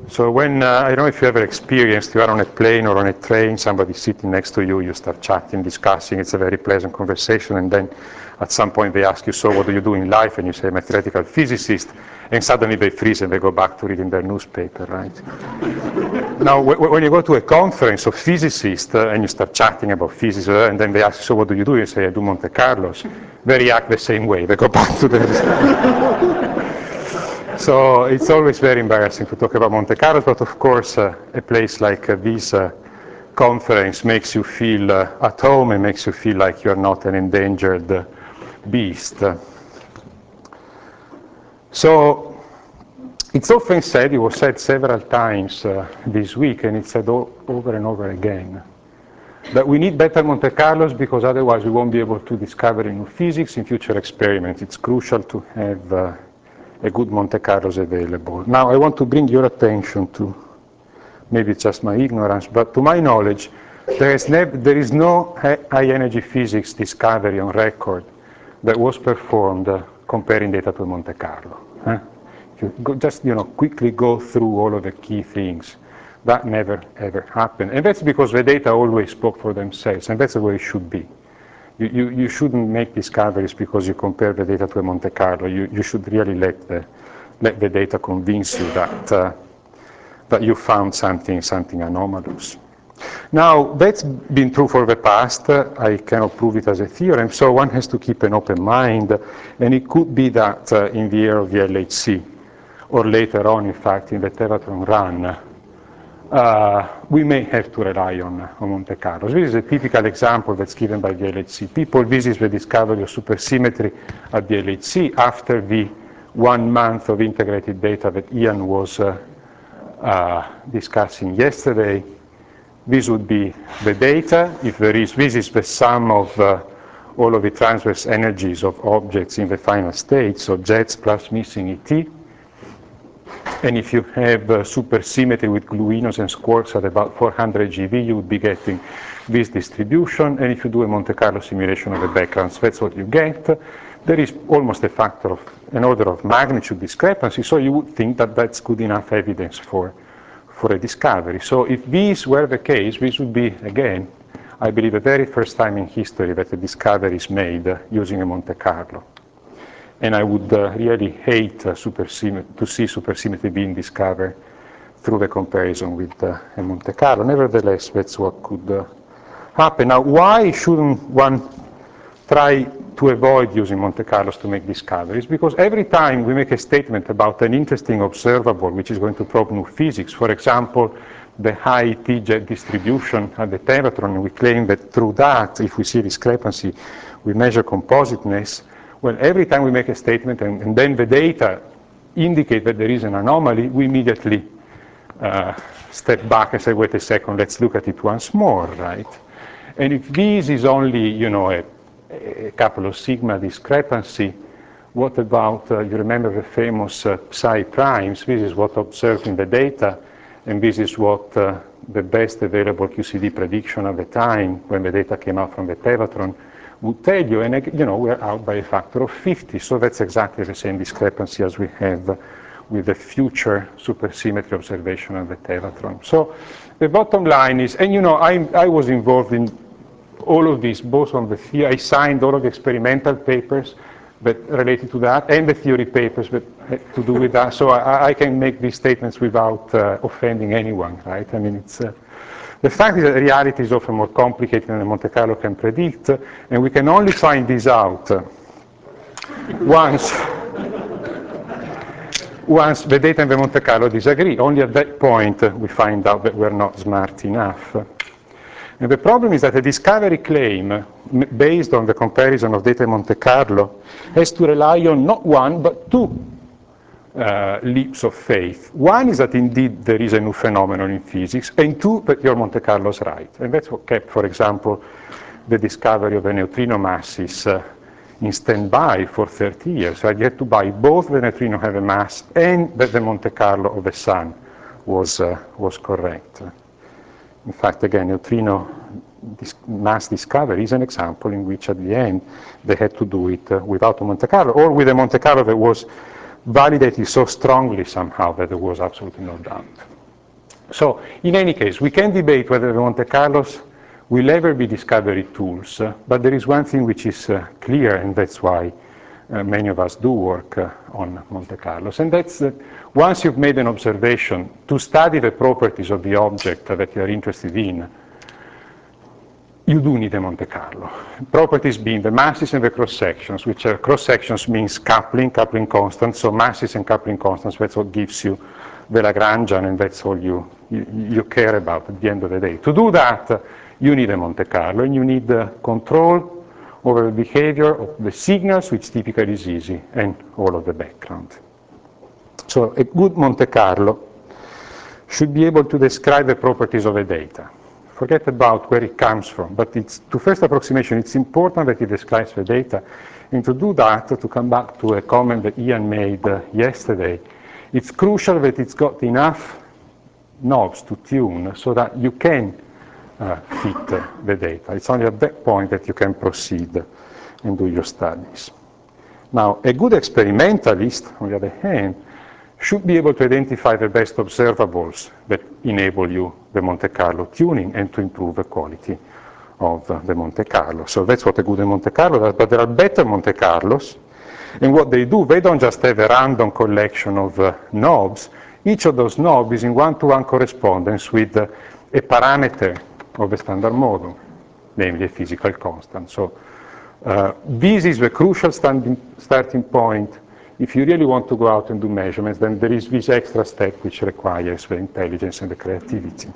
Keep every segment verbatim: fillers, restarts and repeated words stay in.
So when, uh, I don't know if you ever experienced, you are on a plane or on a train, somebody sitting next to you, you start chatting, discussing, it's a very pleasant conversation, and then at some point they ask you, so what do you do in life? And you say, I'm a theoretical physicist, and suddenly they freeze and they go back to reading their newspaper, right? Now, when you go to a conference of physicists uh, and you start chatting about physics, uh, and then they ask you, so what do you do? You say, I do Monte Carlos. They react the same way, they go back to their... So it's always very embarrassing to talk about Monte Carlo, but of course uh, a place like uh, this uh, conference makes you feel uh, at home and makes you feel like you're not an endangered uh, beast. So it's often said, it was said several times uh, this week, and it's said over and over again, that we need better Monte Carlos because otherwise we won't be able to discover new physics in future experiments. It's crucial to have uh, a good Monte Carlos available. Now I want to bring your attention to, maybe it's just my ignorance, but to my knowledge, there is, there is no high energy physics discovery on record that was performed uh, comparing data to Monte Carlo. Huh? If you go, just you know, quickly go through all of the key things. That never ever happened. And that's because the data always spoke for themselves, and that's the way it should be. You, you, you shouldn't make discoveries because you compare the data to a Monte Carlo. You, you should really let the, let the data convince you that, uh, that you found something, something anomalous. Now, that's been true for the past. Uh, I cannot prove it as a theorem, so one has to keep an open mind. And it could be that uh, in the era of the L H C, or later on, in fact, in the Tevatron run, Uh, we may have to rely on, on Monte Carlo. This is a typical example that's given by the L H C. People visit the discovery of supersymmetry at the L H C after the one month of integrated data that Ian was uh, uh, discussing yesterday. This would be the data. If there is, this is the sum of uh, all of the transverse energies of objects in the final state, so jets plus missing E T. And if you have uh, supersymmetry with gluinos and quarks at about four hundred G V, you would be getting this distribution. And if you do a Monte Carlo simulation of the backgrounds, that's what you get. There is almost a factor of an order of magnitude discrepancy, so you would think that that's good enough evidence for, for a discovery. So if these were the case, this would be, again, I believe, the very first time in history that a discovery is made uh, using a Monte Carlo. And I would uh, really hate uh, to see supersymmetry being discovered through the comparison with uh, a Monte Carlo. Nevertheless, that's what could uh, happen. Now, why shouldn't one try to avoid using Monte Carlos to make discoveries? Because every time we make a statement about an interesting observable which is going to probe new physics, for example, the high T-jet distribution at the Tevatron, and we claim that through that, if we see discrepancy, we measure compositeness. Well, every time we make a statement and, and then the data indicate that there is an anomaly, we immediately uh, step back and say, wait a second, let's look at it once more, right? And if this is only, you know, a, a couple of sigma discrepancy, what about, uh, you remember the famous uh, psi primes? This is what observed in the data, and this is what uh, the best available Q C D prediction at the time when the data came out from the Tevatron would tell you, and you know, we're out by a factor of fifty, so that's exactly the same discrepancy as we have with the future supersymmetry observation of the Tevatron. So the bottom line is, and you know, I, I was involved in all of this, both on the theory, I signed all of the experimental papers that related to that, and the theory papers that had to do with that, so I, I can make these statements without uh, offending anyone, right? I mean, it's, uh, the fact is that reality is often more complicated than the Monte Carlo can predict, and we can only find this out once, once the data and the Monte Carlo disagree. Only at that point we find out that we're not smart enough. And the problem is that a discovery claim based on the comparison of data in Monte Carlo has to rely on not one, but two Uh, leaps of faith. One is that indeed there is a new phenomenon in physics, and two, that your Monte Carlo is right. And that's what kept, for example, the discovery of the neutrino masses uh, in standby for thirty years. So you had to buy both the neutrino have a mass and that the Monte Carlo of the sun was, uh, was correct. In fact, again, neutrino dis mass discovery is an example in which at the end they had to do it uh, without a Monte Carlo, or with a Monte Carlo that was validated so strongly somehow that there was absolutely no doubt. So in any case, we can debate whether the Monte Carlos will ever be discovery tools, uh, but there is one thing which is uh, clear, and that's why uh, many of us do work uh, on Monte Carlos, and that's that once you've made an observation, to study the properties of the object that you are interested in, you do need a Monte Carlo. Properties being the masses and the cross-sections, which are cross-sections means coupling, coupling constants, so masses and coupling constants, that's what gives you the Lagrangian, and that's all you, you, you care about at the end of the day. To do that, uh, you need a Monte Carlo, and you need uh, control over the behavior of the signals, which typically is easy, and all of the background. So a good Monte Carlo should be able to describe the properties of a data. Forget about where it comes from, but it's, to first approximation, it's important that it describes the data. And to do that, to come back to a comment that Ian made uh, yesterday, it's crucial that it's got enough knobs to tune so that you can uh, fit uh, the data. It's only at that point that you can proceed and do your studies. Now, a good experimentalist, on the other hand, should be able to identify the best observables that enable you the Monte Carlo tuning and to improve the quality of uh, the Monte Carlo. So that's what a good Monte Carlo does, but there are better Monte Carlos, and what they do, they don't just have a random collection of uh, knobs. Each of those knobs is in one-to-one correspondence with uh, a parameter of the standard model, namely a physical constant. So uh, this is the crucial standing, starting point. If you really want to go out and do measurements, then there is this extra step which requires the intelligence and the creativity.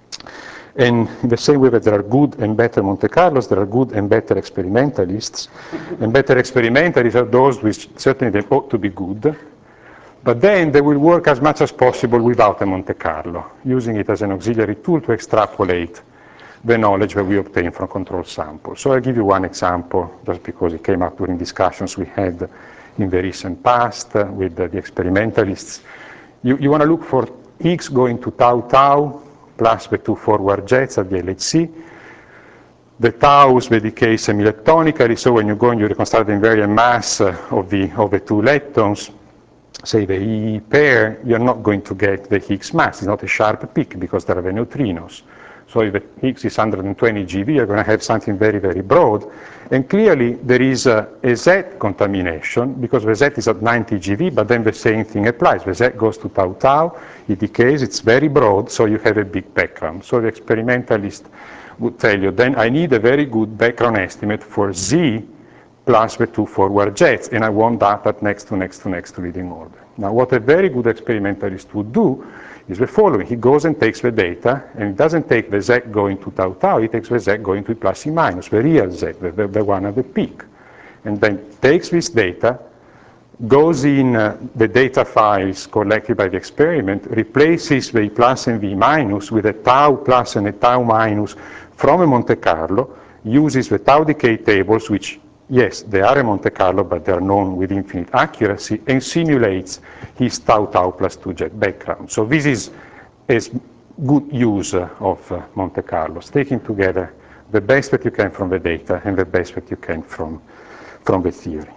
And in the same way that there are good and better Monte Carlos, there are good and better experimentalists. And better experimentalists are those which certainly they ought to be good, but then they will work as much as possible without a Monte Carlo, using it as an auxiliary tool to extrapolate the knowledge that we obtain from control samples. So I'll give you one example, just because it came up during discussions we had in the recent past uh, with uh, the experimentalists. You, you want to look for Higgs going to tau tau plus the two forward jets at the L H C. The taus, they decay semi-leptonically, so when you go and you reconstruct the invariant mass uh, of, the, of the two leptons, say the E E pair, you're not going to get the Higgs mass. It's not a sharp peak because there are the neutrinos. So if the Higgs is one hundred twenty G V, you're going to have something very, very broad. And clearly there is a, a Z contamination because the Z is at ninety G V, but then the same thing applies. The Z goes to tau tau, it decays, it's very broad, so you have a big background. So the experimentalist would tell you, then I need a very good background estimate for Z plus the two forward jets, and I want that at next to next to next to leading order. Now what a very good experimentalist would do is the following. He goes and takes the data, and he doesn't take the Z going to tau tau, he takes the Z going to plus E minus, the real Z, the, the, the one at the peak. And then takes this data, goes in uh, the data files collected by the experiment, replaces the E plus and V minus with a tau plus and a tau minus from a Monte Carlo, uses the tau decay tables, which yes, they are a Monte Carlo, but they are known with infinite accuracy, and simulates his tau tau plus two jet background. So this is a good use of uh, Monte Carlos, taking together the best that you can from the data and the best that you can from, from the theory.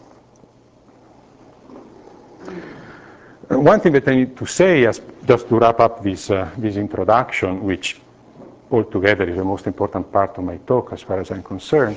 Uh, one thing that I need to say, as just to wrap up this, uh, this introduction, which altogether is the most important part of my talk as far as I'm concerned,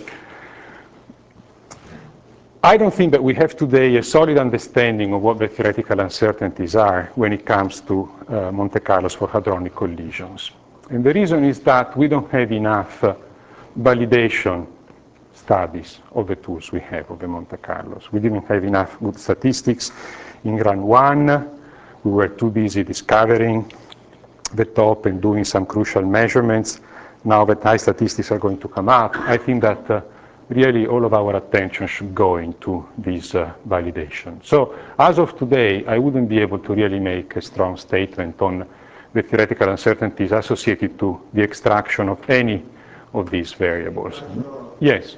I don't think that we have today a solid understanding of what the theoretical uncertainties are when it comes to uh, Monte Carlos for hadronic collisions. And the reason is that we don't have enough uh, validation studies of the tools we have of the Monte Carlos. We didn't have enough good statistics in run one. We were too busy discovering the top and doing some crucial measurements. Now that high statistics are going to come up, I think that uh, really all of our attention should go into this uh, validation. So as of today, I wouldn't be able to really make a strong statement on the theoretical uncertainties associated to the extraction of any of these variables. So yes?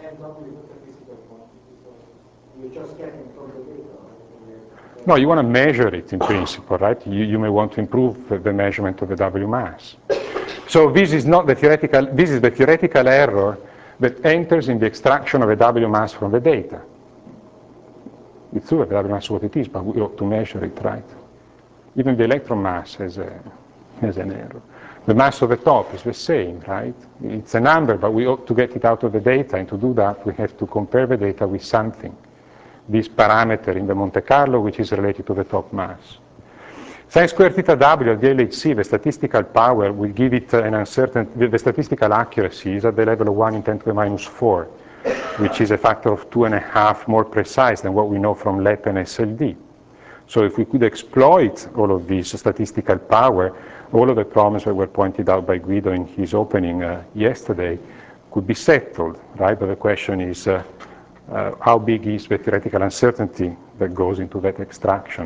No, you want to measure it in principle, right? You, you may want to improve the, the measurement of the W mass. So this is not the theoretical, this is the theoretical error that enters in the extraction of a W mass from the data. It's true that the W mass is what it is, but we ought to measure it, right? Even the electron mass has a, as an error. The mass of the top is the same, right? It's a number, but we ought to get it out of the data, and to do that, we have to compare the data with something. This parameter in the Monte Carlo, which is related to the top mass. Sin squared theta W at the L H C, the statistical power will give it an uncertainty, the statistical accuracy is at the level of one in ten to the minus four, which is a factor of two and a half more precise than what we know from L E P and S L D. So if we could exploit all of this statistical power, all of the problems that were pointed out by Guido in his opening uh, yesterday could be settled, right? But the question is, uh, uh, how big is the theoretical uncertainty that goes into that extraction?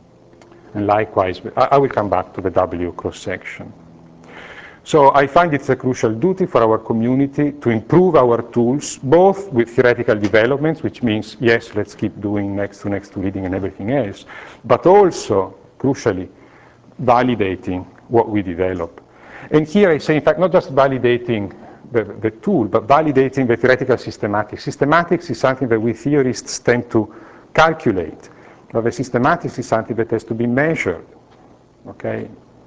And likewise, I will come back to the W cross-section. So I find it's a crucial duty for our community to improve our tools, both with theoretical developments, which means, yes, let's keep doing next to next to leading and everything else, but also, crucially, validating what we develop. And here I say, in fact, not just validating the, the tool, but validating the theoretical systematics. Systematics is something that we theorists tend to calculate. But the systematics is something that has to be measured, okay?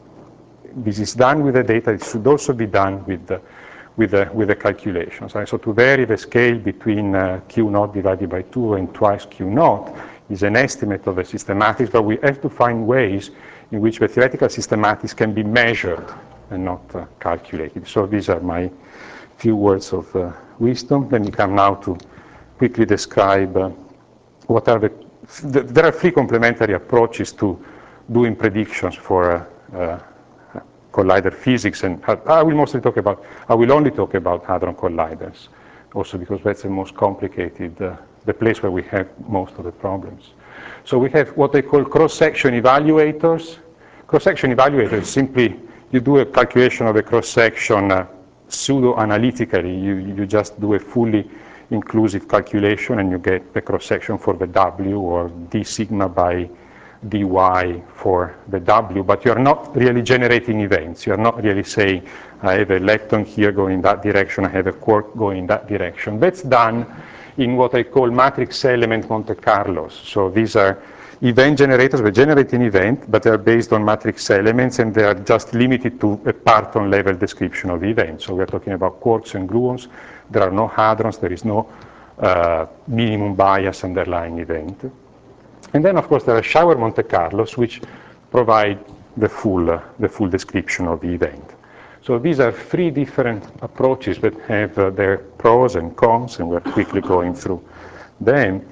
This is done with the data. It should also be done with the, with the, with the calculations. Right? So to vary the scale between uh, Q naught divided by two and twice Q naught is an estimate of the systematics, but we have to find ways in which the theoretical systematics can be measured and not uh, calculated. So these are my few words of uh, wisdom. Let me come now to quickly describe uh, what are the There are three complementary approaches to doing predictions for uh, uh, collider physics, and I will mostly talk about, I will only talk about hadron colliders, also because that's the most complicated, uh, the place where we have most of the problems. So we have what they call cross-section evaluators. Cross-section evaluator is simply, you do a calculation of a cross-section uh, pseudo-analytically, you, you just do a fully inclusive calculation and you get the cross-section for the W, or d sigma by dy for the W, but you're not really generating events. You're not really saying, I have a lepton here going in that direction, I have a quark going in that direction. That's done in what I call matrix element Monte Carlos. So these are event generators. They generate an event, but they're based on matrix elements, and they are just limited to a parton level description of the event. So we're talking about quarks and gluons. There are no hadrons. There is no uh, minimum bias underlying event. And then, of course, there are shower Monte Carlos, which provide the full, uh, the full description of the event. So these are three different approaches that have uh, their pros and cons, and we're quickly going through them.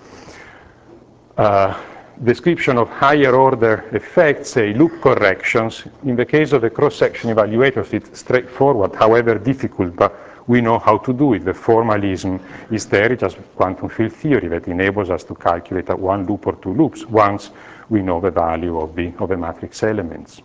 Uh, description of higher order effects, say loop corrections. In the case of the cross-section evaluators, it's straightforward, however difficult, but we know how to do it. The formalism is there. It's just quantum field theory that enables us to calculate at one loop or two loops once we know the value of the, of the matrix elements.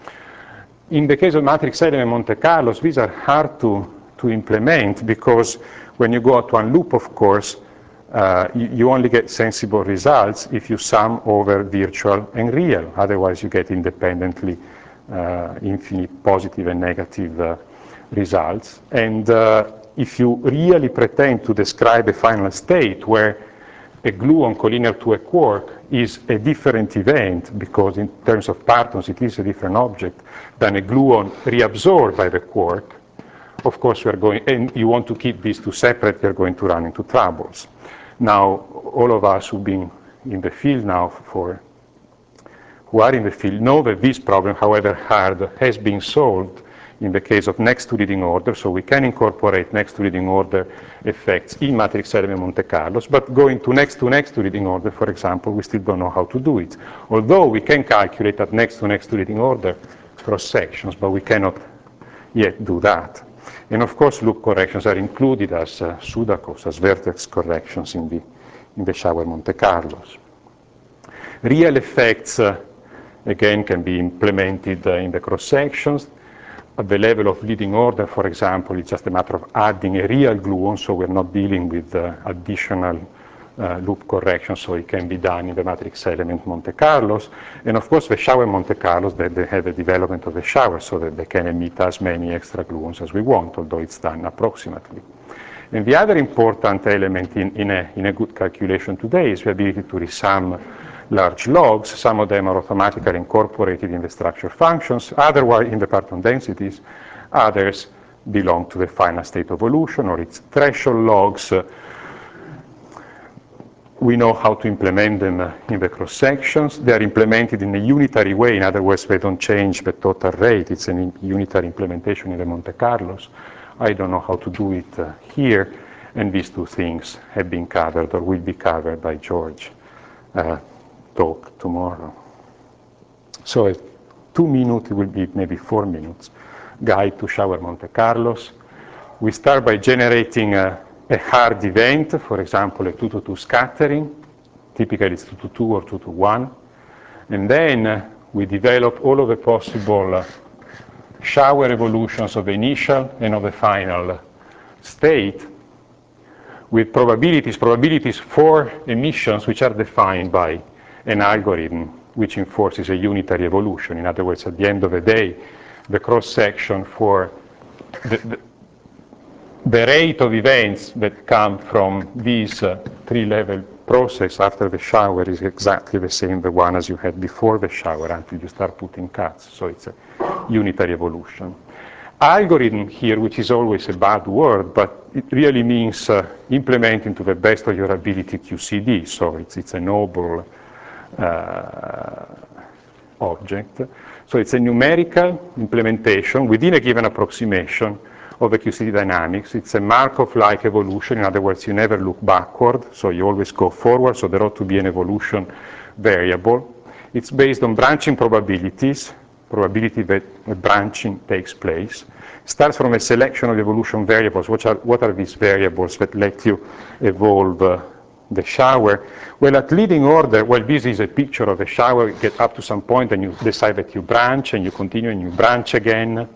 In the case of matrix element Monte Carlos, these are hard to, to implement because when you go at one loop, of course, Uh, you, you only get sensible results if you sum over virtual and real. Otherwise, you get independently uh, infinite positive and negative uh, results. And uh, if you really pretend to describe a final state where a gluon collinear to a quark is a different event, because in terms of partons it is a different object, than a gluon reabsorbed by the quark, of course we are going, and you want to keep these two separate, you're going to run into troubles. Now, all of us who've been in the field now for, who are in the field know that this problem, however hard, has been solved in the case of next to leading order, so we can incorporate next to leading order effects in matrix element Monte Carlos, but going to next to next to leading order, for example, we still don't know how to do it. Although we can calculate at next to next to leading order cross sections, but we cannot yet do that. And of course, loop corrections are included as uh, pseudocos, as vertex corrections in the, in the shower Monte Carlos. Real effects, uh, again, can be implemented uh, in the cross sections. At the level of leading order, for example, it's just a matter of adding a real gluon, so we're not dealing with uh, additional uh, loop correction, so it can be done in the matrix element Monte Carlos. And of course, the shower Monte Carlos, they, they have the development of the shower so that they can emit as many extra gluons as we want, although it's done approximately. And the other important element in, in, a, in a good calculation today is the ability to resum large logs. Some of them are automatically incorporated in the structure functions, otherwise in the parton densities. Others belong to the final state of evolution, or its threshold logs. Uh, we know how to implement them uh, in the cross sections. They are implemented in a unitary way. In other words, they don't change the total rate. It's a unitary implementation in the Monte Carlos. I don't know how to do it uh, here, and these two things have been covered or will be covered by George uh, talk tomorrow. So a two minute, it will be maybe four minutes, guide to shower Monte Carlos. We start by generating a, a hard event, for example, a two to two scattering. Typically it's two to two or two to one. And then uh, we develop all of the possible uh, shower evolutions of the initial and of the final state with probabilities, probabilities for emissions which are defined by an algorithm which enforces a unitary evolution. In other words, at the end of the day, the cross-section for the, the, the rate of events that come from this uh, three-level process after the shower is exactly the same the one as you had before the shower until you start putting cuts. So it's a unitary evolution. Algorithm here, which is always a bad word, but it really means uh, implementing to the best of your ability Q C D. So it's, it's a noble uh, object. So it's a numerical implementation within a given approximation of the Q C D dynamics. It's a Markov-like evolution. In other words, you never look backward, so you always go forward, so there ought to be an evolution variable. It's based on branching probabilities, probability that a branching takes place. Starts from a selection of evolution variables. What are, what are these variables that let you evolve uh, the shower? Well, at leading order, well, this is a picture of a shower. You get up to some point and you decide that you branch, and you continue and you branch again.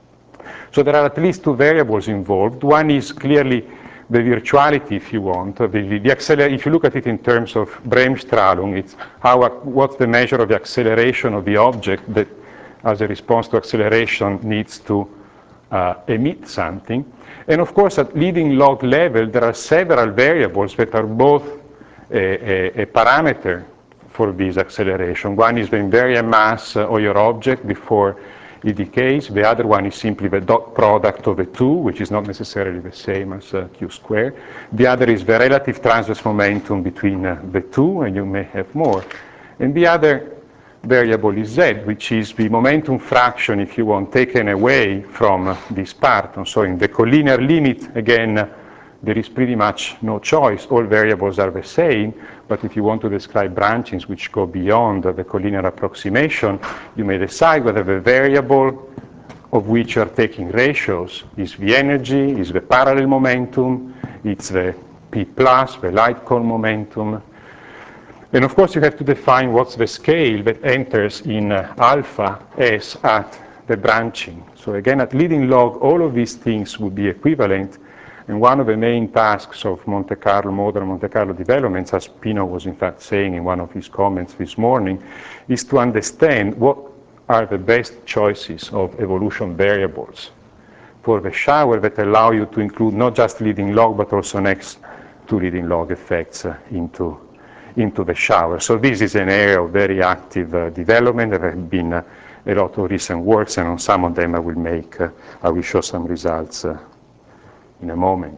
So there are at least two variables involved. One is clearly the virtuality, if you want. The, the, the acceler if you look at it in terms of Bremsstrahlung, it's how, what's the measure of the acceleration of the object that, as a response to acceleration, needs to uh, emit something. And of course, at leading log level, there are several variables that are both a, a, a parameter for this acceleration. One is the invariant mass of your object before it decays. The other one is simply the dot product of the two, which is not necessarily the same as uh, q squared. The other is the relative transverse momentum between uh, the two, and you may have more. And the other variable is z, which is the momentum fraction, if you want, taken away from uh, this parton. So in the collinear limit, again, uh, there is pretty much no choice. All variables are the same, but if you want to describe branchings which go beyond the collinear approximation, you may decide whether the variable of which you are taking ratios is the energy, is the parallel momentum, it's the P plus, the light cone momentum. And of course, you have to define what's the scale that enters in uh, alpha S at the branching. So again, at leading log, all of these things would be equivalent. And one of the main tasks of Monte Carlo, modern Monte Carlo developments, as Pino was in fact saying in one of his comments this morning, is to understand what are the best choices of evolution variables for the shower that allow you to include not just leading log, but also next to leading log effects uh, into, into the shower. So this is an area of very active uh, development. There have been uh, a lot of recent works, and on some of them I will make, uh, I will show some results uh, in a moment.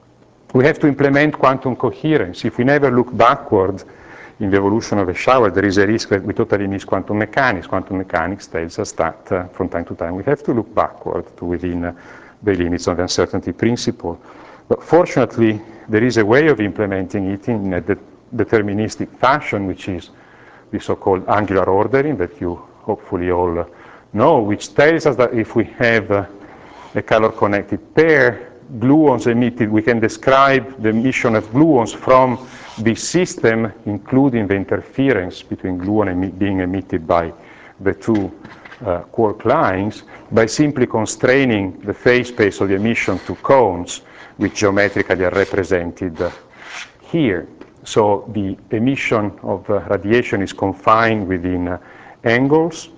We have to implement quantum coherence. If we never look backward in the evolution of a shower, there is a risk that we totally miss quantum mechanics. Quantum mechanics tells us that uh, from time to time we have to look backward to within uh, the limits of the uncertainty principle. But fortunately, there is a way of implementing it in a de deterministic fashion, which is the so-called angular ordering that you hopefully all uh, know, which tells us that if we have uh, a color-connected pair, gluons emitted, we can describe the emission of gluons from this system, including the interference between gluon emi being emitted by the two uh, quark lines, by simply constraining the phase space of the emission to cones, which geometrically are represented uh, here. So the emission of uh, radiation is confined within uh, angles,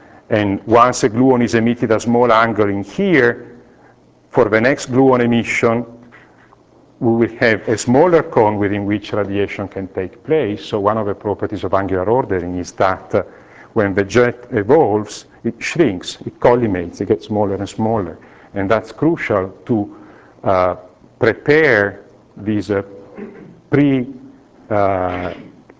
and once a gluon is emitted a small angle in here, for the next gluon emission, we will have a smaller cone within which radiation can take place. So one of the properties of angular ordering is that uh, when the jet evolves, it shrinks, it collimates, it gets smaller and smaller. And that's crucial to uh, prepare these uh, pre, uh,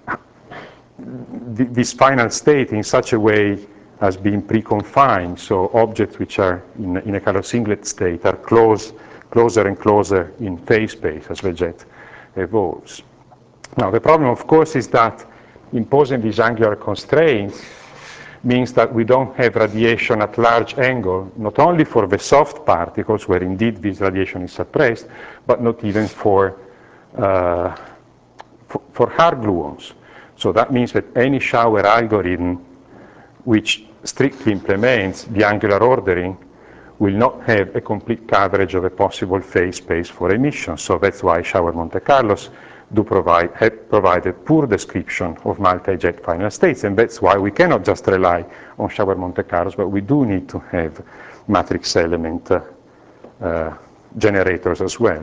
th this final state in such a way as being pre-confined. So objects which are in, in a color singlet state are close, closer and closer in phase space as the jet evolves. Now, the problem, of course, is that imposing these angular constraints means that we don't have radiation at large angle, not only for the soft particles, where indeed this radiation is suppressed, but not even for, uh, for, for hard gluons. So that means that any shower algorithm which strictly implements the angular ordering will not have a complete coverage of a possible phase space for emission. So that's why shower Monte Carlos do provide, have provided poor description of multi-jet final states, and that's why we cannot just rely on shower Monte Carlos, but we do need to have matrix element uh, uh, generators as well.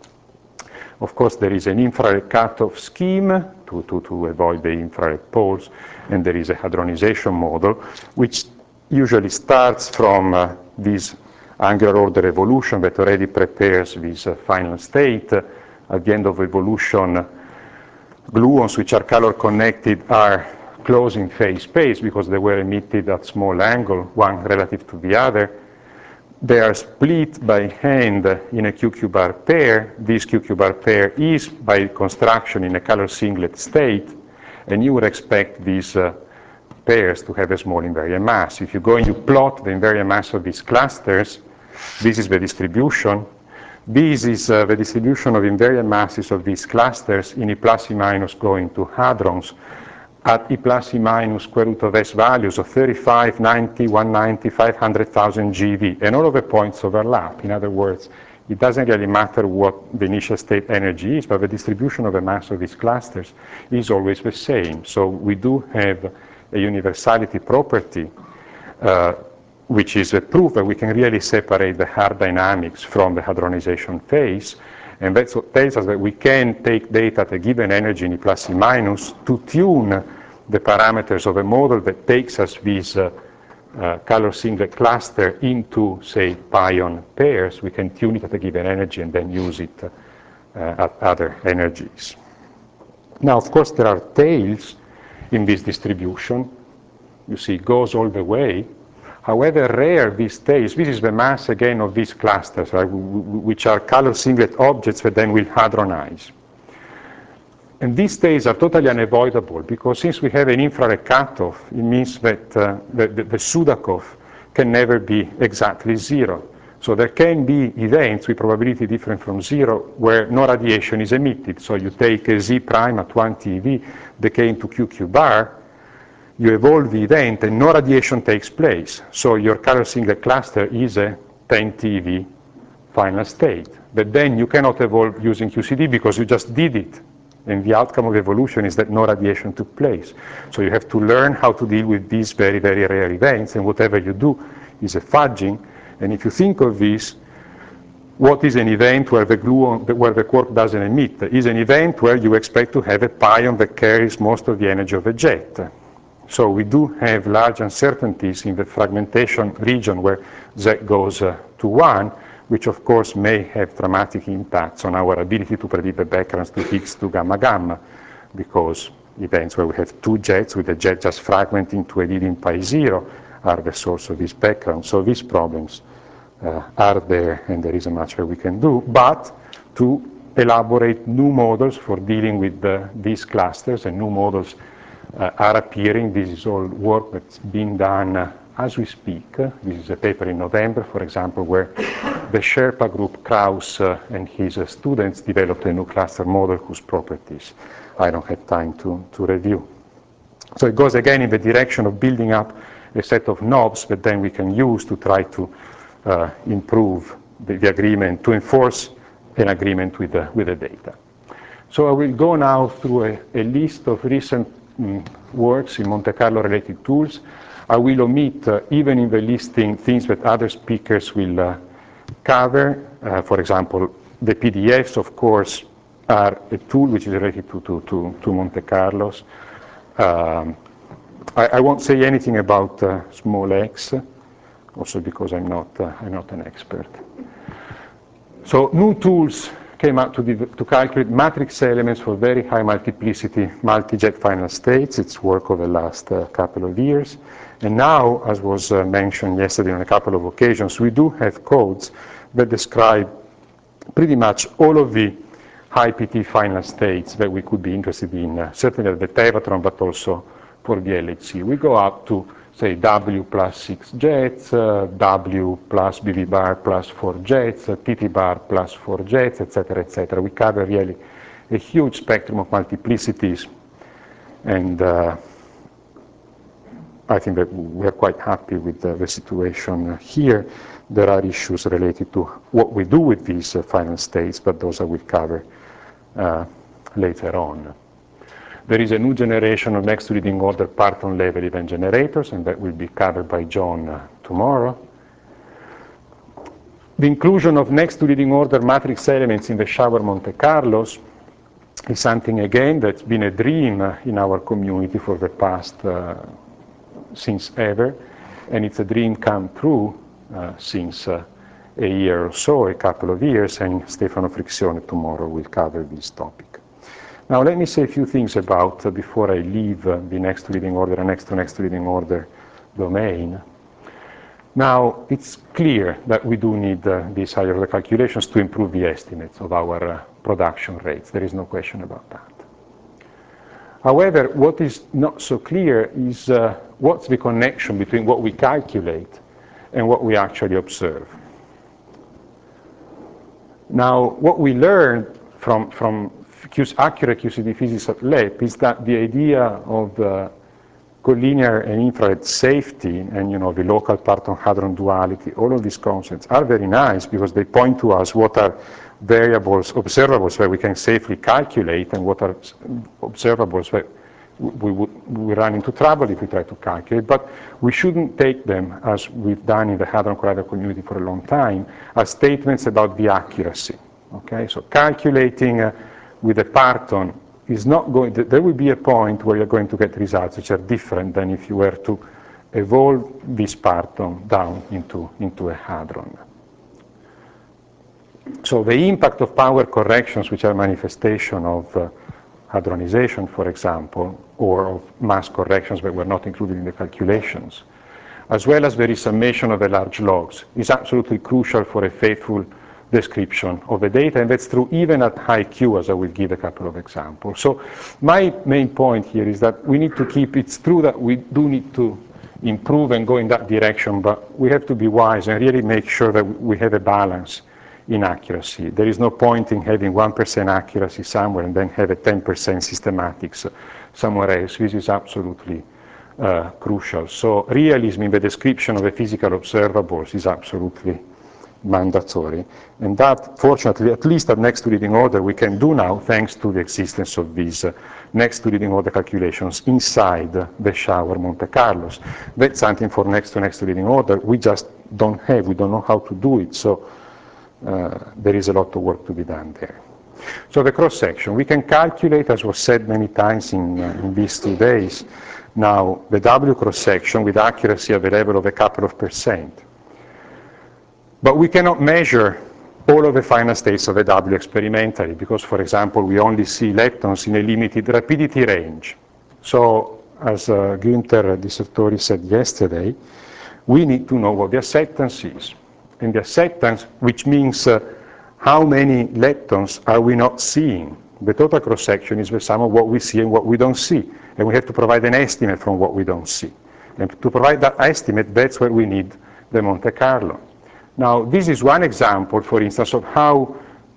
Of course, there is an infrared cutoff scheme to, to, to avoid the infrared poles, and there is a hadronization model, which usually starts from uh, this angular order evolution that already prepares this uh, final state. Uh, at the end of evolution, gluons which are color connected are close in phase space because they were emitted at small angle, one relative to the other. They are split by hand in a Q Q bar pair. This Q Q bar pair is by construction in a color singlet state, and you would expect these uh, pairs to have a small invariant mass. If you go and you plot the invariant mass of these clusters, this is the distribution. This is uh, the distribution of invariant masses of these clusters in E plus E minus going to hadrons at E plus E minus square root of S values of thirty-five, ninety, one ninety, five hundred thousand G V, and all of the points overlap. In other words, it doesn't really matter what the initial state energy is, but the distribution of the mass of these clusters is always the same. So we do have a universality property, uh, which is a proof that we can really separate the hard dynamics from the hadronization phase. And that's what tells us that we can take data at a given energy in E plus E minus to tune the parameters of a model that takes us this uh, uh, color singlet cluster into, say, pion pairs. We can tune it at a given energy and then use it uh, at other energies. Now, of course, there are tails in this distribution. You see, it goes all the way. However rare these tails, this is the mass again of these clusters, right, which are color singlet objects that then will hadronize. And these tails are totally unavoidable because since we have an infrared cutoff, it means that uh, the, the, the Sudakov can never be exactly zero. So there can be events with probability different from zero where no radiation is emitted. So you take a Z prime at one T eV, decay into Q Q bar, you evolve the event and no radiation takes place. So your color singlet cluster is a ten T eV final state. But then you cannot evolve using Q C D because you just did it. And the outcome of evolution is that no radiation took place. So you have to learn how to deal with these very, very rare events, and whatever you do is a fudging. And if you think of this, what is an event where the gluon, where the quark doesn't emit? Is an event where you expect to have a pion that carries most of the energy of a jet. So we do have large uncertainties in the fragmentation region where Z goes uh, to one, which of course may have dramatic impacts on our ability to predict the backgrounds to Higgs to gamma gamma, because events where we have two jets with the jet just fragmenting to a leading pi zero are the source of this background. So these problems uh, are there, and there isn't much that we can do, but to elaborate new models for dealing with uh, these clusters, and new models uh, are appearing. This is all work that's being done uh, as we speak. This is a paper in November, for example, where the Sherpa group, Kraus uh, and his uh, students developed a new cluster model whose properties I don't have time to, to review. So it goes again in the direction of building up a set of knobs that then we can use to try to uh, improve the, the agreement, to enforce an agreement with the, with the data. So I will go now through a, a list of recent um, works in Monte Carlo related tools. I will omit, uh, even in the listing, things that other speakers will uh, cover. Uh, for example, the P D Fs, of course, are a tool which is related to, to, to, to Monte Carlos. Um, I, I won't say anything about uh, small x, also because I'm not, uh, I'm not an expert. So new tools came out to, to calculate matrix elements for very high multiplicity multi-jet final states. It's work over the last uh, couple of years. And now, as was uh, mentioned yesterday on a couple of occasions, we do have codes that describe pretty much all of the high P T final states that we could be interested in, uh, certainly at the Tevatron, but also for the L H C. We go up to, say, W plus six jets, uh, W plus B V bar plus four jets, uh, T T bar plus four jets, et cetera, et cetera. We cover really a huge spectrum of multiplicities, and uh, I think that we are quite happy with uh, the situation here. There are issues related to what we do with these uh, final states, but those I will cover uh, later on. There is a new generation of next to leading order Parton level event generators, and that will be covered by John uh, tomorrow. The inclusion of next to leading order matrix elements in the shower Monte Carlos is something, again, that's been a dream uh, in our community for the past uh, since ever, and it's a dream come true uh, since uh, a year or so, a couple of years, and Stefano Frixione tomorrow will cover this topic. Now let me say a few things about, uh, before I leave uh, the next to leading order and next to next to leading order domain. Now it's clear that we do need uh, these higher order calculations to improve the estimates of our uh, production rates. There is no question about that. However, what is not so clear is uh, what's the connection between what we calculate and what we actually observe. Now, what we learned from, from accurate Q C D physics at L E P is that the idea of uh, collinear and infrared safety and, you know, the local Parton-Hadron duality, all of these concepts are very nice because they point to us what are variables, observables that we can safely calculate, and what are observables that we would we run into trouble if we try to calculate. But we shouldn't take them, as we've done in the Hadron Collider community for a long time, as statements about the accuracy. Okay, so calculating uh, with a Parton is not going to, there will be a point where you're going to get results which are different than if you were to evolve this Parton down into, into a hadron. So the impact of power corrections, which are manifestation of uh, hadronization, for example, or of mass corrections that were not included in the calculations, as well as the resummation of the large logs, is absolutely crucial for a faithful description of the data, and that's true even at high Q, as I will give a couple of examples. So my main point here is that we need to keep, it's true that we do need to improve and go in that direction, but we have to be wise and really make sure that we have a balance in accuracy. There is no point in having one percent accuracy somewhere and then have a ten percent systematics somewhere else. This is absolutely uh, crucial. So realism in the description of the physical observables is absolutely mandatory. And that, fortunately, at least at next to leading order, we can do now, thanks to the existence of these uh, next to leading order calculations inside uh, the shower Monte Carlos. That's something for next to next to leading order we just don't have, we don't know how to do it, so uh, there is a lot of work to be done there. So the cross-section, we can calculate, as was said many times in, uh, in these two days, now the W cross-section with accuracy at the level of a couple of percent. But we cannot measure all of the final states of a W experimentally because, for example, we only see leptons in a limited rapidity range. So, as uh, Günther Dissertori said yesterday, we need to know what the acceptance is. And the acceptance, which means uh, how many leptons are we not seeing. The total cross-section is the sum of what we see and what we don't see. And we have to provide an estimate from what we don't see. And to provide that estimate, that's where we need the Monte Carlo. Now, this is one example, for instance, of how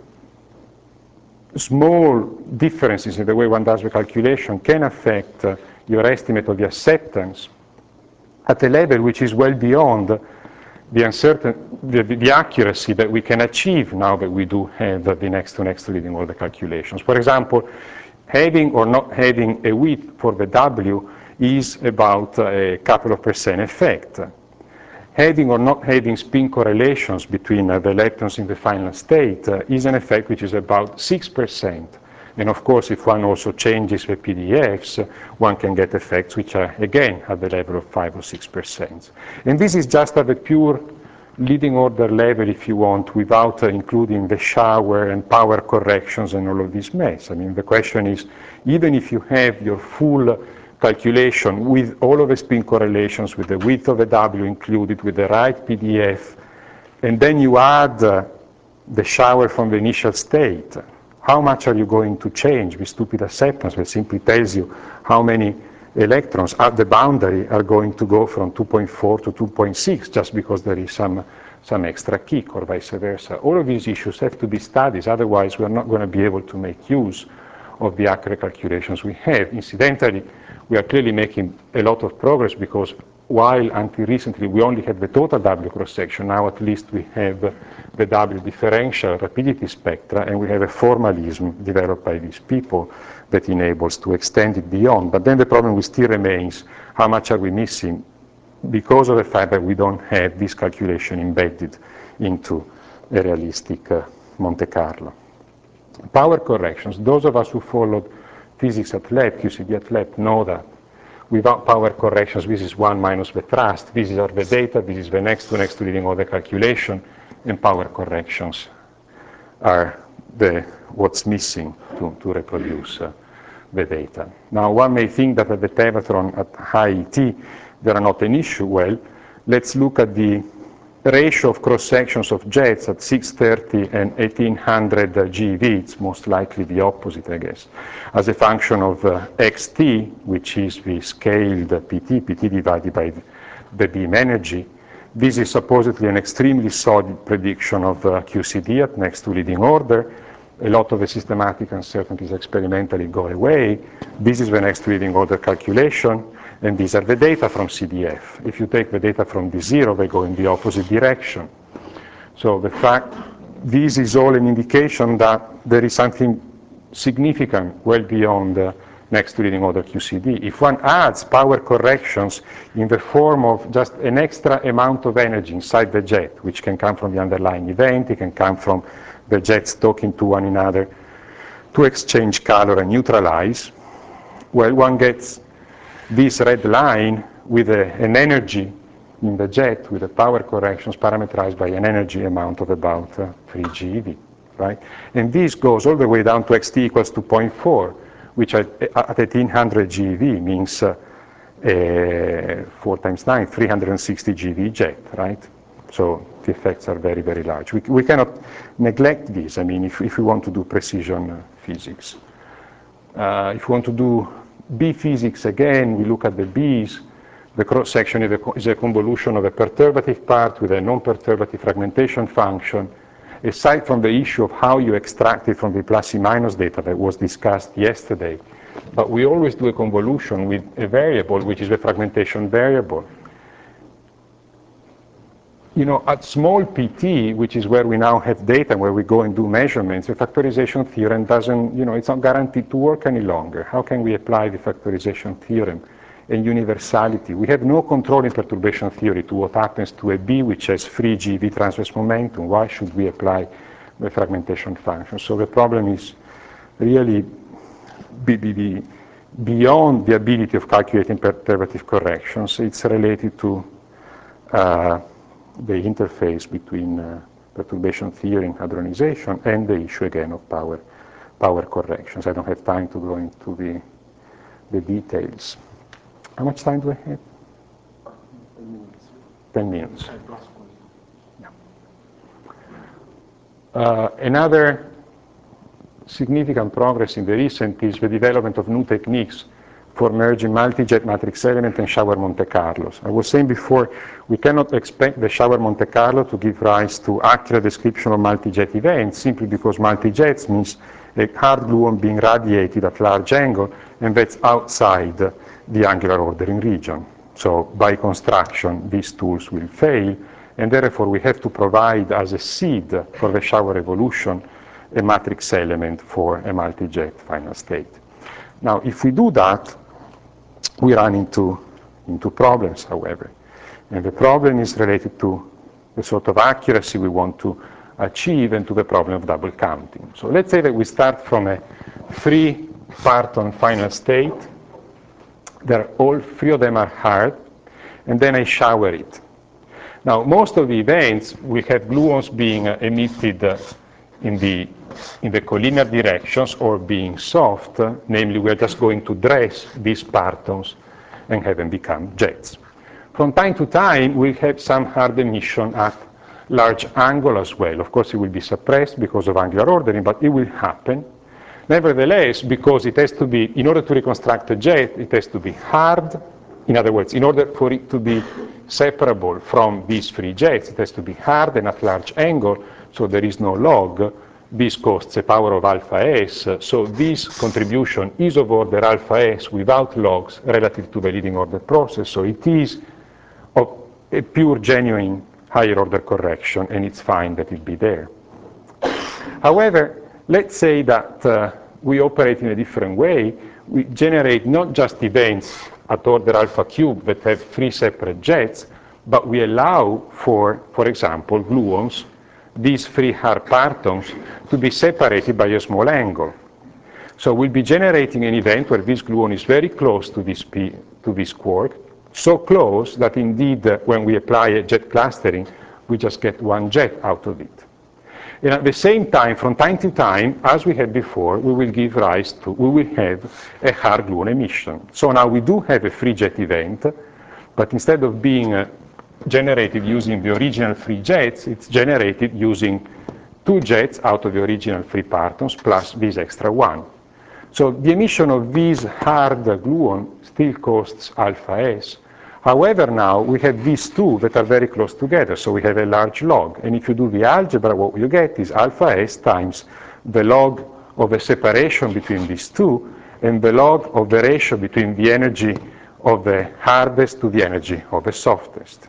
small differences in the way one does the calculation can affect uh, your estimate of the acceptance at a level which is well beyond the, uncertain, the, the accuracy that we can achieve now that we do have uh, the next to next to leading order calculations. For example, having or not having a width for the W is about uh, a couple of percent effect. having or not having spin correlations between uh, the electrons in the final state uh, is an effect which is about six percent. And of course, if one also changes the P D Fs, uh, one can get effects which are, again, at the level of five or six percent. And this is just at the pure leading order level, if you want, without uh, including the shower and power corrections and all of this mess. I mean, the question is, even if you have your full calculation with all of the spin correlations, with the width of the W included, with the right P D F, and then you add uh, the shower from the initial state, how much are you going to change with stupid acceptance that simply tells you how many electrons at the boundary are going to go from two point four to two point six just because there is some, some extra kick or vice versa. All of these issues have to be studied, otherwise we're not going to be able to make use of the accurate calculations we have. Incidentally, we are clearly making a lot of progress because while until recently we only had the total W cross-section, now at least we have the W differential rapidity spectra, and we have a formalism developed by these people that enables to extend it beyond. But then the problem still remains, how much are we missing because of the fact that we don't have this calculation embedded into a realistic uh, Monte Carlo. Power corrections, those of us who followed physics at lab, Q C D at lab, know that without power corrections, this is one minus the thrust. These are the data. This is the next to next to leading order calculation, and power corrections are the what's missing to, to reproduce uh, the data. Now, one may think that at the tevatron at high E T, there are not an issue. Well, let's look at the ratio of cross-sections of jets at six thirty and eighteen hundred G V. It's most likely the opposite, I guess, as a function of uh, xt, which is the scaled pt, pt divided by the beam energy. This is supposedly an extremely solid prediction of uh, Q C D at next to leading order. A lot of the systematic uncertainties experimentally go away. This is the next to leading order calculation. And these are the data from C D F. If you take the data from D zero, they go in the opposite direction. So the fact, this is all an indication that there is something significant well beyond the next to leading order Q C D. If one adds power corrections in the form of just an extra amount of energy inside the jet, which can come from the underlying event, it can come from the jets talking to one another to exchange color and neutralize, well, one gets this red line with a, an energy in the jet with the power corrections parameterized by an energy amount of about uh, three G eV, right? And this goes all the way down to xt equals to zero point four, which at, at eighteen hundred G eV means uh, uh, four times nine, three hundred sixty G eV jet, right? So the effects are very, very large. We, we cannot neglect this, I mean, if, if we want to do precision uh, physics. Uh, if we want to do B physics again, we look at the B's. The cross-section is, is a convolution of a perturbative part with a non-perturbative fragmentation function. Aside from the issue of how you extract it from the plus and minus data that was discussed yesterday, but we always do a convolution with a variable, which is the fragmentation variable. You know, at small P T, which is where we now have data, where we go and do measurements, the factorization theorem doesn't, you know, it's not guaranteed to work any longer. How can we apply the factorization theorem and universality? We have no control in perturbation theory to what happens to a B which has free G V transverse momentum. Why should we apply the fragmentation function? So the problem is really be, be, be beyond the ability of calculating perturbative corrections. It's related to uh, the interface between uh, perturbation theory and hadronization and the issue again of power, power corrections. I don't have time to go into the, the details. How much time do I have? Ten minutes. Ten minutes. Yeah. Uh, another significant progress in the recent is the development of new techniques for merging multi-jet matrix element and shower Monte Carlos. I was saying before, we cannot expect the shower Monte Carlo to give rise to accurate description of multi-jet events simply because multi-jets means a hard gluon being radiated at large angle, and that's outside the angular ordering region. So by construction, these tools will fail, and therefore we have to provide as a seed for the shower evolution a matrix element for a multi-jet final state. Now, if we do that, we run into, into problems, however. And the problem is related to the sort of accuracy we want to achieve and to the problem of double counting. So let's say that we start from a three parton final state. They're all three of them are hard, and then I shower it. Now, most of the events will have gluons being uh, emitted uh, in the in the collinear directions or being soft, uh, namely we're just going to dress these partons and have them become jets. From time to time, we'll have some hard emission at large angle as well. Of course, it will be suppressed because of angular ordering, but it will happen. Nevertheless, because it has to be, in order to reconstruct a jet, it has to be hard. In other words, in order for it to be separable from these three jets, it has to be hard and at large angle, so there is no log. This costs a power of alpha s, so this contribution is of order alpha s without logs relative to the leading order process, so it is of a pure, genuine higher order correction, and it's fine that it be there. However, let's say that uh, we operate in a different way. We generate not just events at order alpha cube that have three separate jets, but we allow for, for example, gluons, these three hard partons, to be separated by a small angle. So we'll be generating an event where this gluon is very close to this, P, to this quark, so close that indeed uh, when we apply a jet clustering, we just get one jet out of it. And at the same time, from time to time, as we had before, we will give rise to, we will have a hard gluon emission. So now we do have a free jet event, but instead of being uh, generated using the original three jets, it's generated using two jets out of the original three partons plus this extra one. So the emission of this hard gluon still costs alpha s. However, now we have these two that are very close together, so we have a large log. And if you do the algebra, what you get is alpha s times the log of the separation between these two and the log of the ratio between the energy of the hardest to the energy of the softest.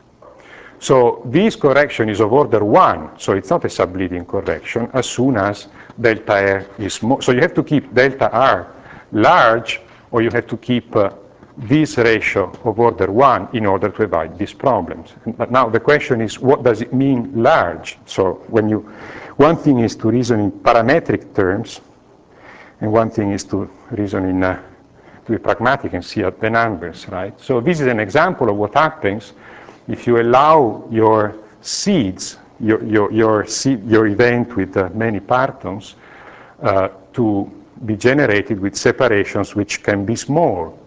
So this correction is of order one, so it's not a subleading correction as soon as delta R is small. So you have to keep delta R large, or you have to keep uh, this ratio of order one in order to avoid these problems. But now the question is, what does it mean large? So when you, one thing is to reason in parametric terms, and one thing is to reason in, uh, to be pragmatic and see the numbers, right? So this is an example of what happens if you allow your seeds, your, your, your, seed, your event with uh, many partons, uh, to be generated with separations which can be small.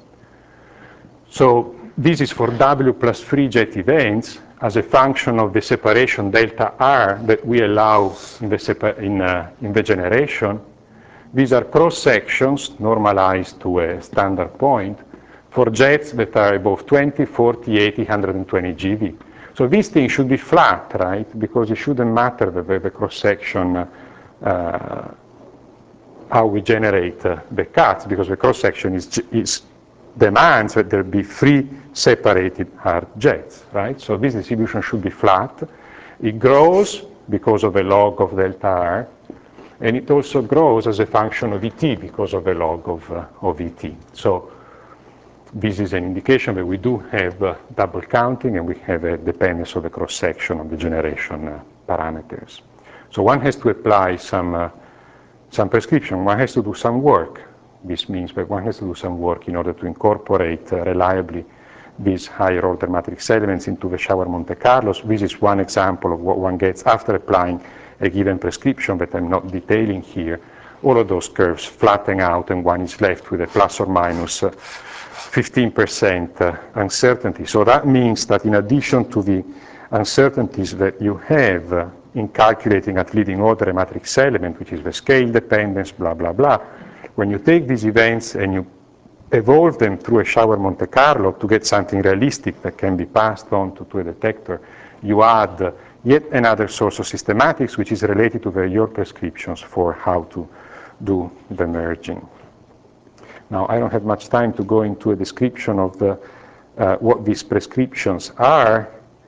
So this is for W plus three jet events as a function of the separation delta R that we allow in the, in, uh, in the generation. These are cross sections normalized to a standard point for jets that are above twenty, forty, eighty, one hundred twenty G V. So this thing should be flat, right? Because it shouldn't matter the, the cross section, uh, how we generate uh, the cuts, because the cross section is, is demands that there be three separated hard jets, right? So this distribution should be flat. It grows because of the log of delta R, and it also grows as a function of E T because of the log of, uh, of E T. So this is an indication that we do have uh, double counting, and we have a dependence of the cross-section of the generation uh, parameters. So one has to apply some, uh, some prescription. One has to do some work. This means that one has to do some work in order to incorporate uh, reliably these higher order matrix elements into the shower Monte Carlos. This is one example of what one gets after applying a given prescription that I'm not detailing here. All of those curves flatten out, and one is left with a plus or minus uh, fifteen percent uh, uncertainty. So that means that in addition to the uncertainties that you have uh, in calculating at leading order a matrix element, which is the scale dependence, blah, blah, blah, when you take these events and you evolve them through a shower Monte Carlo to get something realistic that can be passed on to, to a detector, you add uh, yet another source of systematics which is related to the, your prescriptions for how to do the merging. Now, I don't have much time to go into a description of the, uh, what these prescriptions are.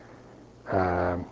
Um,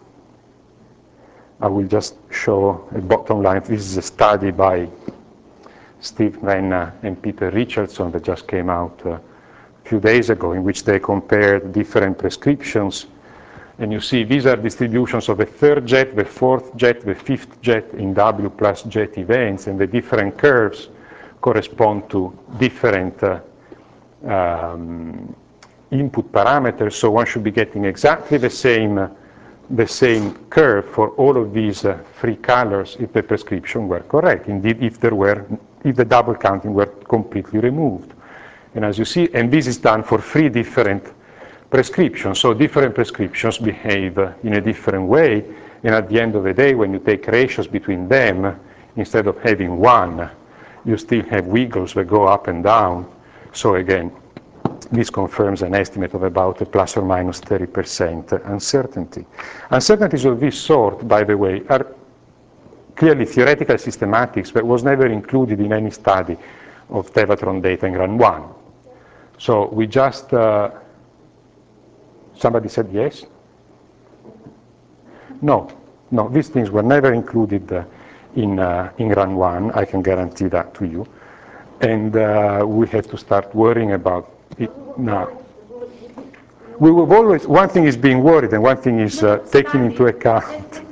I will just show a bottom line. This is a study by Steve Renna and Peter Richardson that just came out uh, a few days ago, in which they compared different prescriptions And you see these are distributions of the third jet, the fourth jet, the fifth jet in W plus jet events, and the different curves correspond to different uh, um, input parameters. So one should be getting exactly the same, uh, the same curve for all of these uh, three colors if the prescription were correct. Indeed, if there were, if the double counting were completely removed. And as you see, and this is done for three different prescriptions. So different prescriptions behave uh, in a different way. And at the end of the day, when you take ratios between them, instead of having one, you still have wiggles that go up and down. So again, this confirms an estimate of about a plus or minus thirty percent uncertainty. Uncertainties of this sort, by the way, are clearly theoretical systematics, but was never included in any study of Tevatron data in run one. So we just, uh, somebody said yes? No, no, these things were never included uh, in, uh, in run one, I can guarantee that to you. And uh, we have to start worrying about it now. We will always, one thing is being worried and one thing is uh, taking into account.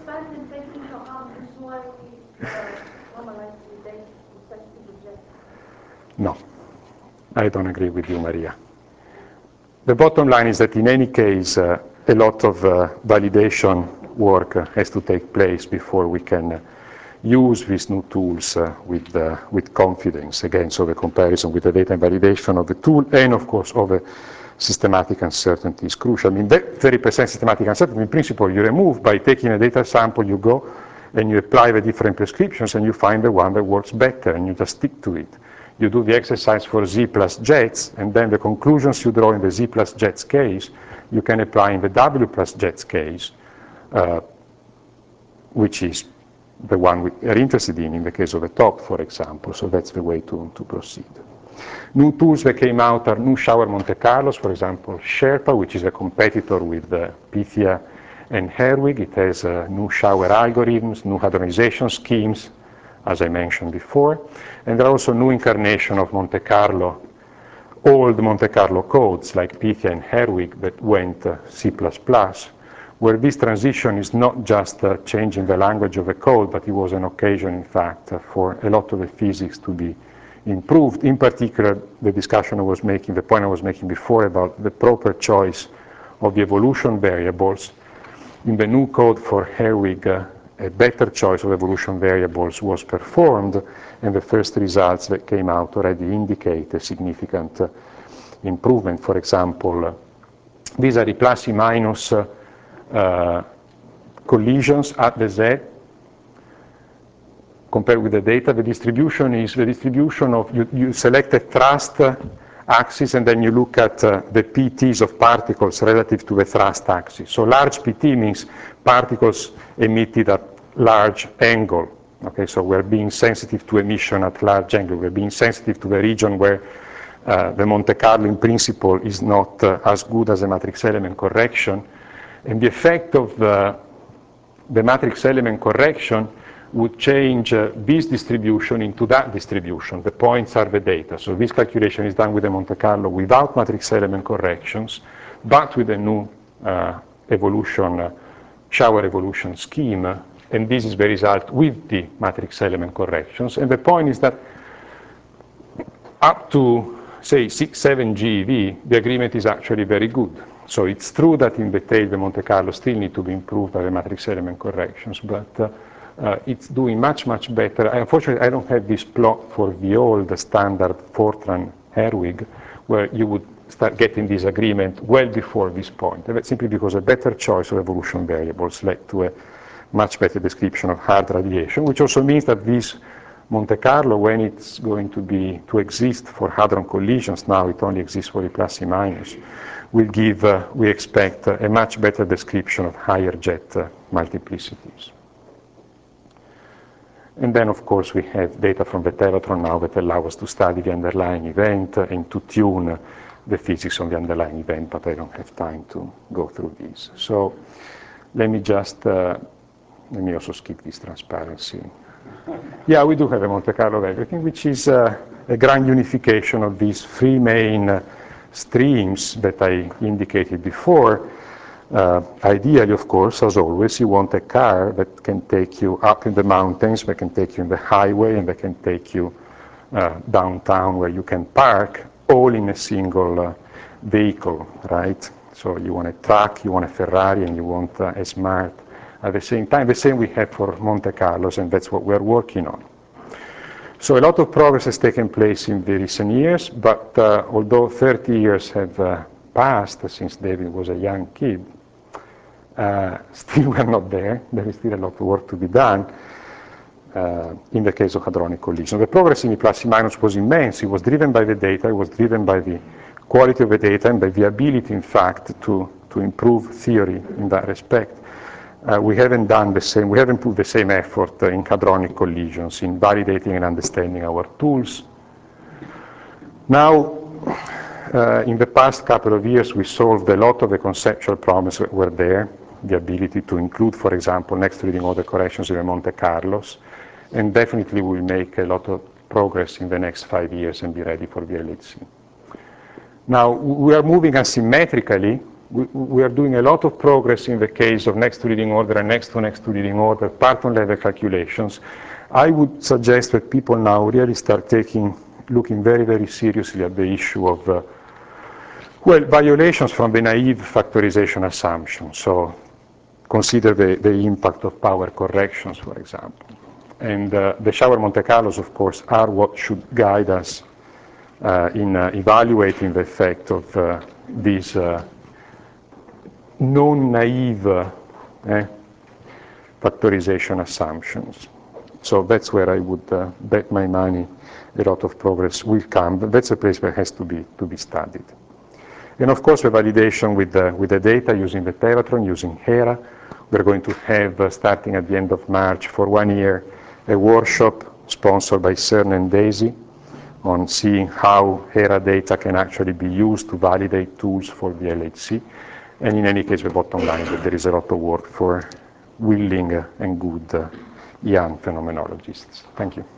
No, I don't agree with you, Maria. The bottom line is that in any case, uh, a lot of uh, validation work uh, has to take place before we can uh, use these new tools uh, with, uh, with confidence. Again, so the comparison with the data and validation of the tool and, of course, of the systematic uncertainty is crucial. I mean, that thirty percent systematic uncertainty, in principle, you remove by taking a data sample, you go and you apply the different prescriptions and you find the one that works better and you just stick to it. You do the exercise for Z plus jets, and then the conclusions you draw in the Z plus jets case, you can apply in the W plus jets case, uh, which is the one we are interested in, in the case of the top, for example. So that's the way to, to proceed. New tools that came out are new shower Monte Carlos, for example, Sherpa, which is a competitor with uh, Pythia and Herwig. It has uh, new shower algorithms, new hadronization schemes, as I mentioned before. And there are also new incarnation of Monte Carlo, old Monte Carlo codes like Pythia and Herwig that went uh, C plus plus, where this transition is not just uh, changing the language of the code, but it was an occasion, in fact, uh, for a lot of the physics to be improved. In particular, the discussion I was making, the point I was making before about the proper choice of the evolution variables. In the new code for Herwig, uh, a better choice of evolution variables was performed, and the first results that came out already indicate a significant uh, improvement. For example, uh, these are the plus and minus uh, uh, collisions at the Z. Compared with the data, the distribution is the distribution of, you, you select a thrust uh, axis and then you look at uh, the P Ts of particles relative to the thrust axis. So large P T means particles emitted at large angle. Okay, so we're being sensitive to emission at large angle. We're being sensitive to the region where uh, the Monte Carlo in principle is not uh, as good as a matrix element correction. And the effect of the, the matrix element correction would change uh, this distribution into that distribution. The points are the data. So this calculation is done with the Monte Carlo without matrix element corrections, but with a new uh, evolution, uh, shower evolution scheme. Uh, and this is the result with the matrix element corrections. And the point is that up to, say, six, seven G eV, the agreement is actually very good. So it's true that in the tail, the Monte Carlo still need to be improved by the matrix element corrections, but uh, Uh, it's doing much, much better. I, unfortunately, I don't have this plot for the old standard Fortran Herwig, where you would start getting this agreement well before this point. And that's simply because a better choice of evolution variables led to a much better description of hard radiation, which also means that this Monte Carlo, when it's going to be to exist for hadron collisions, now it only exists for the plus and minus, will give, uh, we expect, uh, a much better description of higher jet uh, multiplicities. And then, of course, we have data from the Tevatron now that allow us to study the underlying event and to tune the physics on the underlying event, but I don't have time to go through these. So let me just, uh, let me also skip this transparency. Yeah, we do have a Monte Carlo of everything, which is uh, a grand unification of these three main uh, streams that I indicated before. Uh, ideally, of course, as always, you want a car that can take you up in the mountains, that can take you in the highway, and that can take you uh, downtown where you can park, all in a single uh, vehicle, right? So you want a truck, you want a Ferrari, and you want uh, a Smart at the same time. The same we have for Monte Carlos, and that's what we're working on. So a lot of progress has taken place in the recent years, but uh, although thirty years have uh, passed since David was a young kid, uh, still we're not there. There is still a lot of work to be done uh, in the case of hadronic collision. The progress in E plus E minus was immense. It was driven by the data, it was driven by the quality of the data and by the ability, in fact, to, to improve theory in that respect. Uh, we haven't done the same, we haven't put the same effort uh, in hadronic collisions, in validating and understanding our tools. Now, uh, in the past couple of years, we solved a lot of the conceptual problems that were there, the ability to include, for example, next reading order corrections in the Monte Carlos, and definitely we'll make a lot of progress in the next five years and be ready for V L H C. Now, we are moving asymmetrically. We, we are doing a lot of progress in the case of next to reading order and next to next to reading order, parton level calculations. I would suggest that people now really start taking, looking very, very seriously at the issue of, uh, well, violations from the naive factorization assumption. So consider the, the impact of power corrections, for example. And uh, the shower Monte Carlos, of course, are what should guide us uh, in uh, evaluating the effect of uh, these uh, non-naive uh, eh, factorization assumptions. So that's where I would uh, bet my money a lot of progress will come. But that's a place where it has to be, to be studied. And of course, the validation with the, with the data using the Tevatron, using HERA. We're going to have, uh, starting at the end of March, for one year, a workshop sponsored by CERN and DAISY on seeing how HERA data can actually be used to validate tools for V L H C. And in any case, the bottom line is that there is a lot of work for willing uh, and good uh, young phenomenologists. Thank you.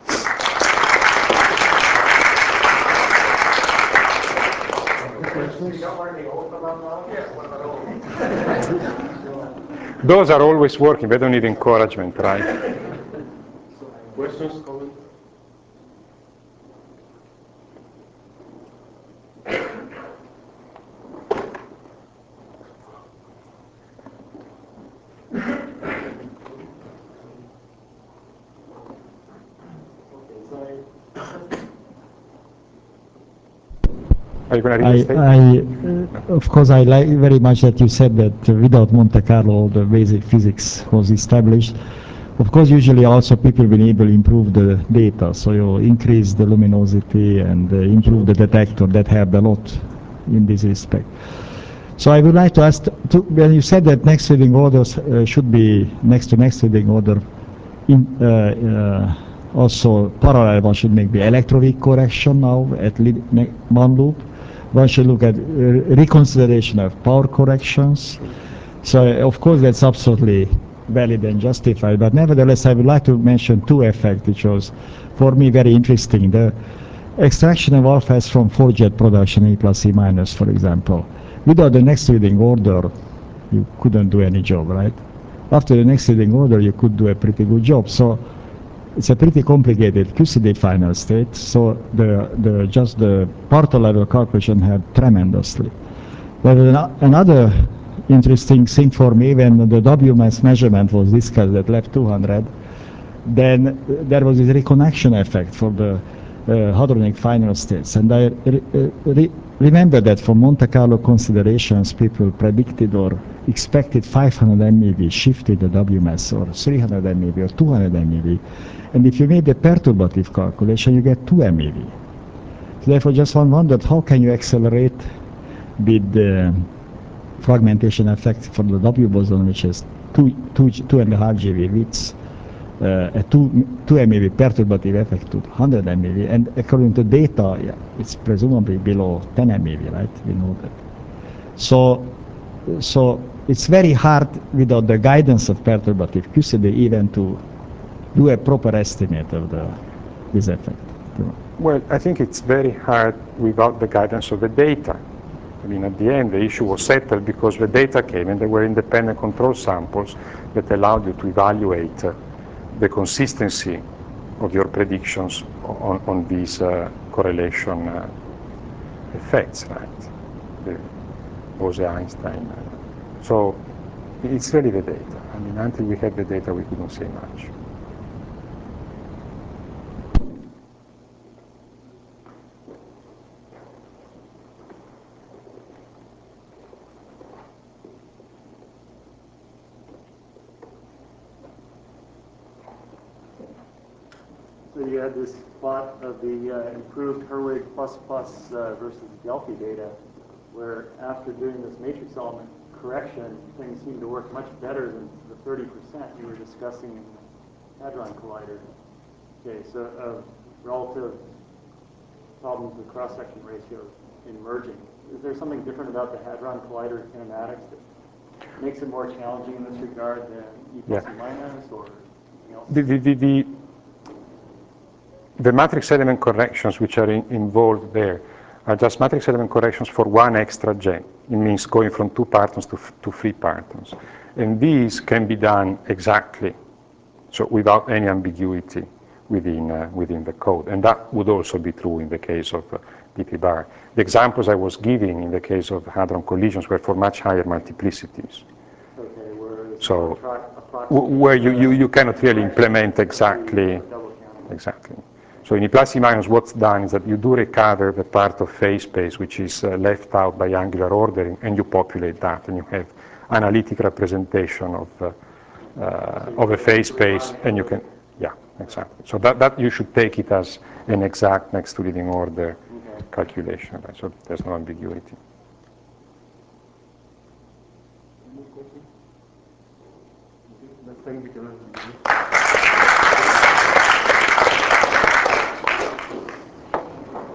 Those are always working. They don't need encouragement, right? Questions, comments? Are you going to read the statement? I, uh, of course, I like very much that you said that uh, without Monte Carlo, the basic physics was established. Of course, usually also people will able to improve the data, so you increase the luminosity and uh, improve the detector. That helped a lot in this respect. So I would like to ask, to, when you said that next reading orders uh, should be next to next reading order, in, uh, uh, also parallel one should make the electroweak correction now at one loop. One should look at uh, reconsideration of power corrections. So of course that's absolutely valid and justified, but nevertheless I would like to mention two effects which was for me very interesting. The extraction of alpha S from four-jet production, E plus E minus, for example. Without the next reading order, you couldn't do any job, right? After the next reading order, you could do a pretty good job. So it's a pretty complicated Q C D final state. So the, the just the particle level calculation helped tremendously. But another interesting thing for me, when the W mass measurement was discussed at lab two hundred, then there was this reconnection effect for the uh, hadronic final states. And I re re remember that for Monte Carlo considerations, people predicted or expected five hundred MeV shifted the W mass, or three hundred MeV, or two hundred MeV. And if you made the perturbative calculation, you get two MeV. So therefore, just one wondered, how can you accelerate with the fragmentation effect for the W boson, which is two, two, two and a half G V widths, uh, a two, two MeV perturbative effect to one hundred MeV, and according to data, yeah, it's presumably below ten MeV, right? We know that. So, so it's very hard without the guidance of perturbative Q C D even to do a proper estimate of the this effect. Well, I think it's very hard without the guidance of the data. I mean, at the end, the issue was settled because the data came and there were independent control samples that allowed you to evaluate uh, the consistency of your predictions on, on these uh, correlation uh, effects, right? The Bose-Einstein. Uh, so it's really the data. I mean, until we had the data, we couldn't say much. So you had this plot of the uh, improved Herwig plus plus uh, versus Delphi data, where after doing this matrix element correction, things seem to work much better than the thirty percent you were discussing in the Hadron Collider case, so of relative problems with cross-section ratios in merging. Is there something different about the Hadron Collider kinematics that makes it more challenging in this regard than E plus Yeah. and minus, or something else? The, the, the, the, the matrix element corrections which are in, involved there are just matrix element corrections for one extra gen. It means going from two partons to, to three partons. And these can be done exactly, so without any ambiguity within, uh, within the code. And that would also be true in the case of uh, D P bar. The examples I was giving in the case of hadron collisions were for much higher multiplicities. Okay, whereas So approx- where you, you, you cannot really implement exactly, exactly. So in E plus E minus, what's done is that you do recover the part of phase space which is uh, left out by angular ordering, and you populate that, and you have analytic representation of, uh, uh, of a phase space, and you can, yeah, exactly. So that, that you should take it as an exact next to leading order Okay. calculation, right? So there's no ambiguity. Next time we can